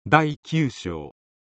第9章。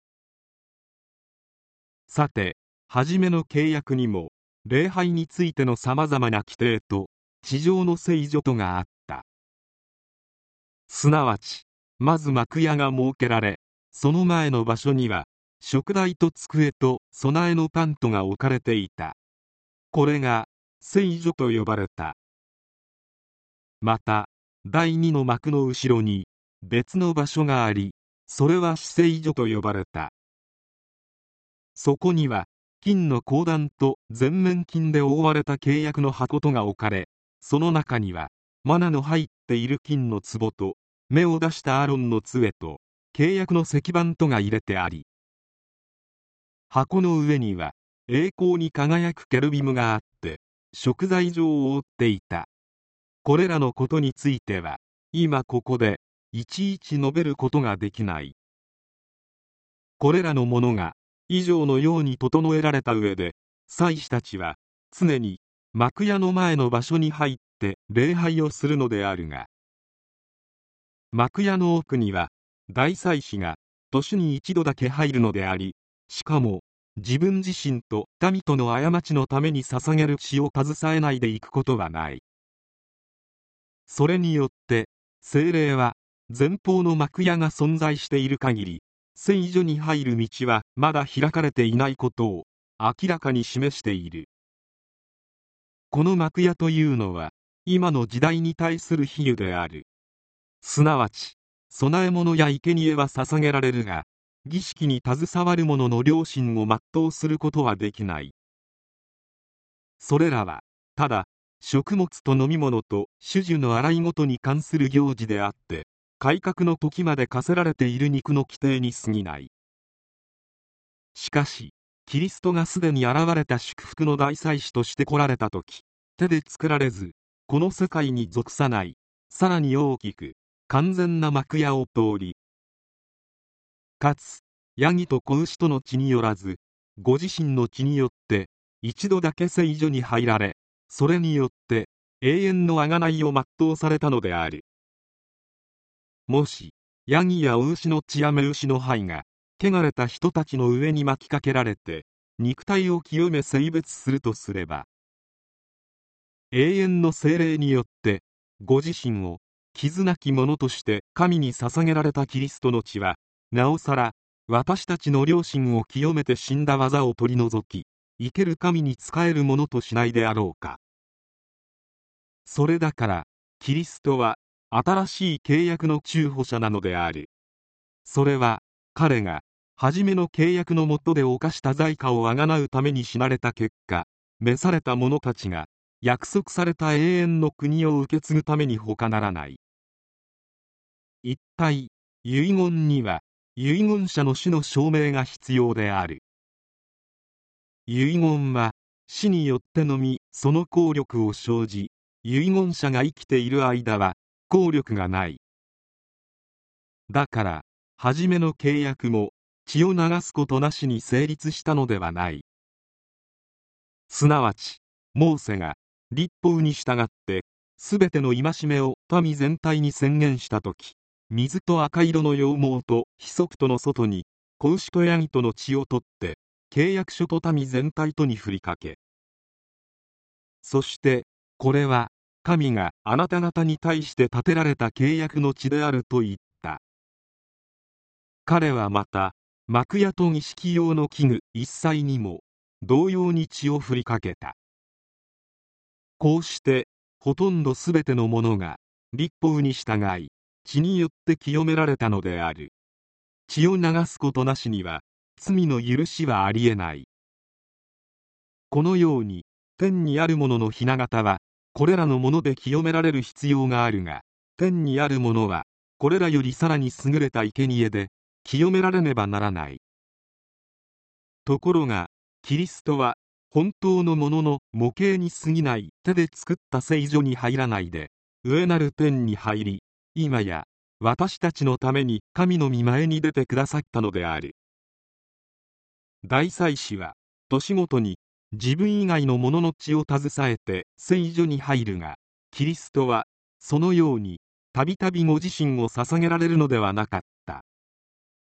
さて、初めの契約にも、礼拝についてのさまざまな規定と、地上の聖所とがあった。すなわち、まず幕屋が設けられ、その前の場所には、食台と机と供えのパンとが置かれていた。これが、聖所と呼ばれた。また、第二の幕の後ろに、別の場所があり、それは至聖所と呼ばれた。そこには、金の香壇と全面金で覆われた契約の箱とが置かれ、その中には、マナの入っている金の壺と、芽を出したアロンの杖と、契約の石板とが入れてあり、箱の上には、栄光に輝くケルビムがあって、食材上を覆っていた。これらのことについては、今ここで、いちいち述べることができない。これらのものが、以上のように整えられた上で、祭司たちは常に幕屋の前の場所に入って礼拝をするのであるが、幕屋の奥には大祭司が年に一度だけ入るのであり、しかも自分自身と民との過ちのために捧げる血を携えないでいくことはない。それによって聖霊は前方の幕屋が存在している限り、聖所に入る道はまだ開かれていないことを明らかに示している。この幕屋というのは今の時代に対する比喩である。すなわち、供え物や生贄は捧げられるが、儀式に携わる者の良心を全うすることはできない。それらはただ食物と飲み物と種々の洗いごとに関する行事であって、改革の時まで課せられている肉の規定に過ぎない。しかし、キリストがすでに現れた祝福の大祭司として来られた時、手で作られず、この世界に属さない、さらに大きく、完全な幕屋を通り、かつ、ヤギと子牛との血によらず、ご自身の血によって、一度だけ聖所に入られ、それによって、永遠の贖いを全うされたのである。もし、ヤギやお牛の血や雌牛の灰が、汚れた人たちの上に巻きかけられて、肉体を清め性別するとすれば、永遠の聖霊によって、ご自身を、傷なきものとして神に捧げられたキリストの血は、なおさら、私たちの良心を清めて死んだ技を取り除き、生ける神に仕えるものとしないであろうか。それだから、キリストは、新しい契約の中保者なのである。それは、彼が、初めの契約の下で犯した罪過をあがなうために死なれた結果、召された者たちが、約束された永遠の国を受け継ぐために他ならない。一体、遺言には、遺言者の死の証明が必要である。遺言は、死によってのみ、その効力を生じ、遺言者が生きている間は、効力がない。だから、初めの契約も、血を流すことなしに成立したのではない。すなわち、モーセが、律法に従って、すべての戒めを民全体に宣言したとき、水と赤色の羊毛とヒソプトの外に、子牛とヤギとの血を取って、契約書と民全体とに振りかけ。そして、これは、神があなた方に対して立てられた契約の地であると言った。彼はまた、幕屋と儀式用の器具一切にも、同様に血を振りかけた。こうして、ほとんどすべてのものが、律法に従い、血によって清められたのである。血を流すことなしには、罪の許しはありえない。このように、天にあるものの雛形は、これらのもので清められる必要があるが、天にあるものは、これらよりさらに優れた生贄で、清められねばならない。ところが、キリストは、本当のものの模型に過ぎない手で作った聖所に入らないで、上なる天に入り、今や、私たちのために神の御前に出てくださったのである。大祭司は、年ごとに、自分以外の者の血を携えて聖所に入るが、キリストはそのようにたびたびご自身を捧げられるのではなかった。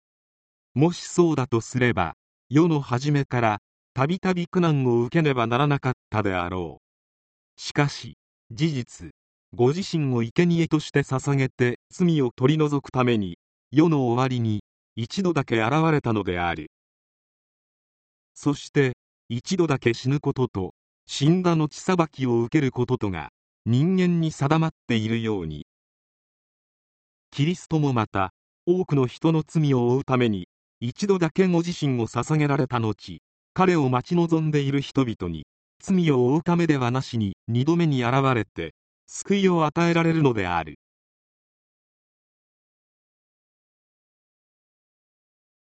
もしそうだとすれば、世の初めからたびたび苦難を受けねばならなかったであろう。しかし事実、ご自身を生贄として捧げて罪を取り除くために、世の終わりに一度だけ現れたのである。そして一度だけ死ぬことと、死んだ後裁きを受けることとが人間に定まっているように、キリストもまた多くの人の罪を負うために一度だけご自身を捧げられた後、彼を待ち望んでいる人々に罪を負うためではなしに二度目に現れて救いを与えられるのである。